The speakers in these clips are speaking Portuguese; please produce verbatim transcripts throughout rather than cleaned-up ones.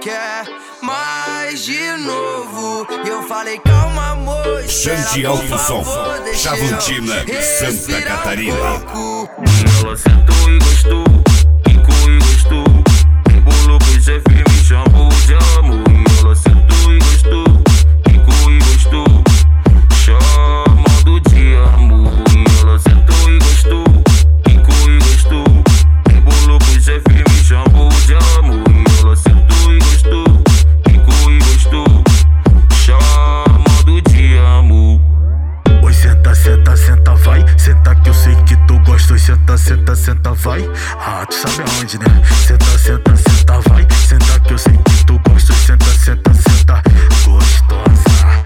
quer mais de novo. E eu falei, calma, amor, Xande Alto Som, Chavantina, Santa Catarina. Um e ela sentou e gostou, quicou e gostou, embolou pro chefe e me chamou de amor. E ela sentou e gostou, quicou e gostou, chamando de amor. E ela sentou e gostou, quicou e gostou, embolou pro chefe e me chamou de amor. E ela sentou e gostou, quicou e gostou, chamando de amor. Oi, senta, senta, senta, vai. Senta que eu sei que tu gosta. Oi, senta, senta, senta, vai. Ah, tu sabe aonde, né? Senta, senta, senta, vai. Senta que eu sei que tu gosta. Oi, senta, senta, senta, gostosa.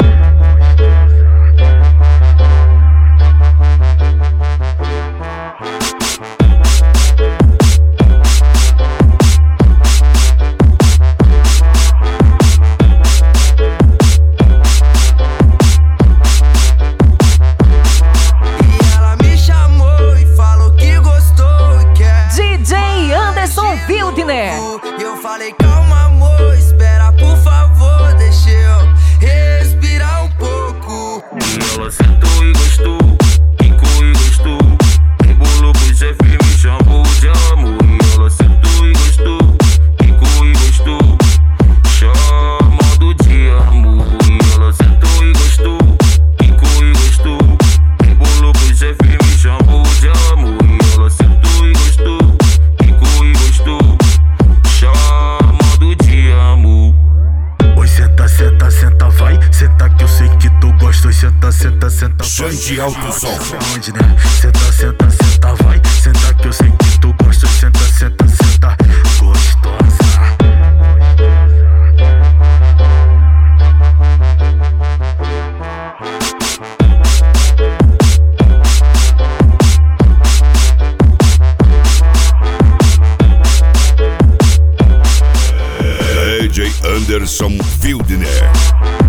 E eu falei, calma, amor, espera, por favor, deixa eu respirar um pouco. E ela sentou e gostou, quicou e gostou, embolou pro chefe e me chamou de amor. E ela sentou e gostou, quicou e gostou, chamando de amor. E ela sentou e gostou, quicou e gostou, embolou pro chefe e me chamou de amor. E ela sentou e gostou, quicou e gostou, chamando de amor. Oi, senta, senta, senta, vai. Senta que eu sei que tu gosta. Oi, senta, senta, senta, vai. Xande Alto Som. Onde, né? Senta, senta, senta, vai. Senta que eu sei que tu gosta. Oi, senta, senta, senta, gostosa. D J Anderson Wildner.